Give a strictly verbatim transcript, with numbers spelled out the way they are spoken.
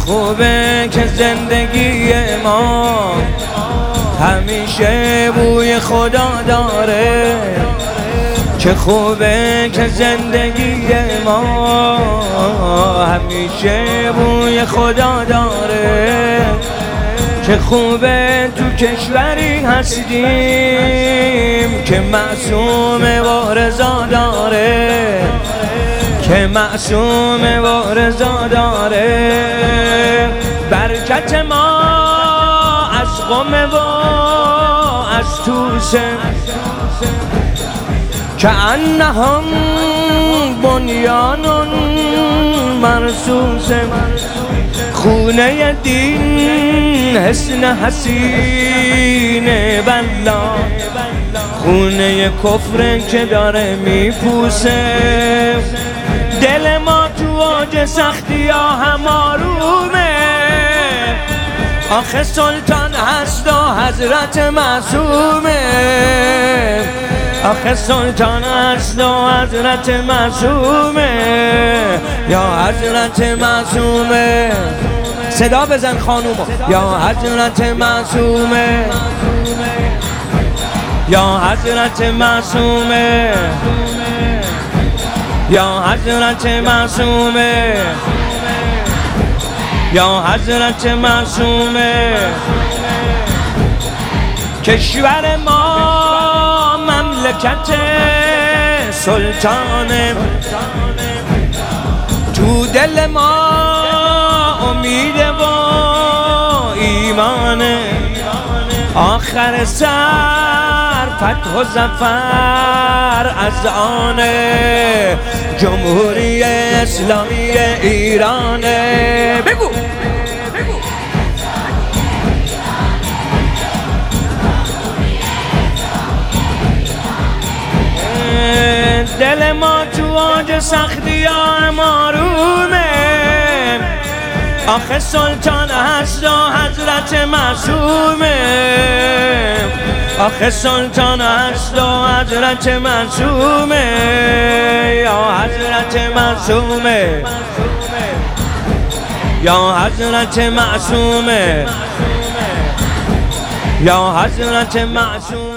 خوبه که زندگی ما همیشه بوی خدا داره، چه خوبه که زندگی ما همیشه بوی خدا داره، چه خوبه تو کشوری هستیم که معصوم و رضا داره، که معصوم و رضا داره. برکت ما از قم و از توسه که انهم بنیان مرصوصه، خونه دین حسن حسین بلا، خونه کفر که داره میپوسه. دل ما تو اوج سختی ها هم آرومه، آخه سلطان هست و حضرت معصومه، آخه سلطان هست و حضرت معصومه، یا حضرت معصومه. صدا بزن خانوما، یا حضرت معصومه، یا حضرت معصومه، یا حضرت معصومه، یا حضرت معصومه. کشور ما مملکت سلطانه، تو دل ما امید و ایمانه، آخر سر فتح و ظفر از آن جمهوری اسلامی ایرانه. بگو دل ما تو اوج سختی ها آرومه، آخه سلطان هست و حضرت معصومه، آخه سلطان هست و حضرت معصومه، یا حضرت معصومه، یا حضرت معصومه، یا حضرت معصومه.